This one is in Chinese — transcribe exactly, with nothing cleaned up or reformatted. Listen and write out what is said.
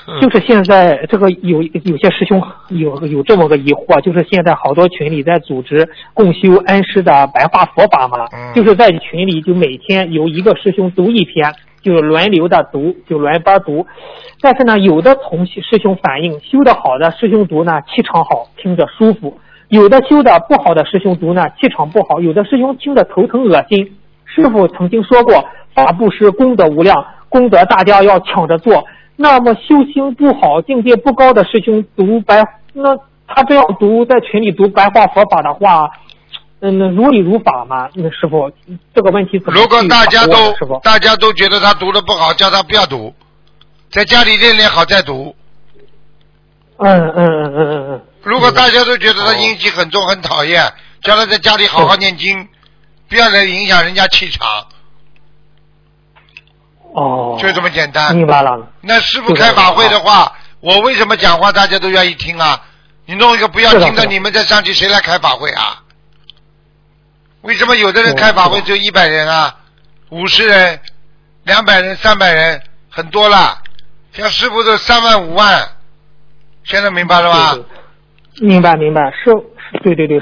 就是现在这个有有些师兄有有这么个疑惑，就是现在好多群里在组织共修恩师的白话佛法嘛， 嗯、 就是在群里就每天有一个师兄读一篇，就轮流的读，就轮班读。但是呢，有的同师兄反映，修得好的师兄读呢气场好，听着舒服；有的修得不好的师兄读呢气场不好，有的师兄听着头疼恶心。师父曾经说过，法布施功德无量，功德大家要抢着做。那么修行不好、境界不高的师兄读白，那他这样读在群里读白话佛法的话，嗯，如理如法嘛？那师傅这个问题怎么？ 如果大家都大家都觉得他读的不好，叫他不要读，在家里练练好再读。 嗯嗯嗯嗯嗯嗯。 如果大家都觉得他阴气很重、很讨厌，叫他在家里好好念经，不要来影响人家气场。 哦， 就这么简单。 明白了。 那师父开法会的话，我为什么讲话大家都愿意听啊？你弄一个不要听的，你们再上去，谁来开法会啊？为什么有的人开法会就一百人啊，五十人、两百人、三百人，很多了。像师父都三万、五万，现在明白了吗？ 对对明白明白，是，对对对，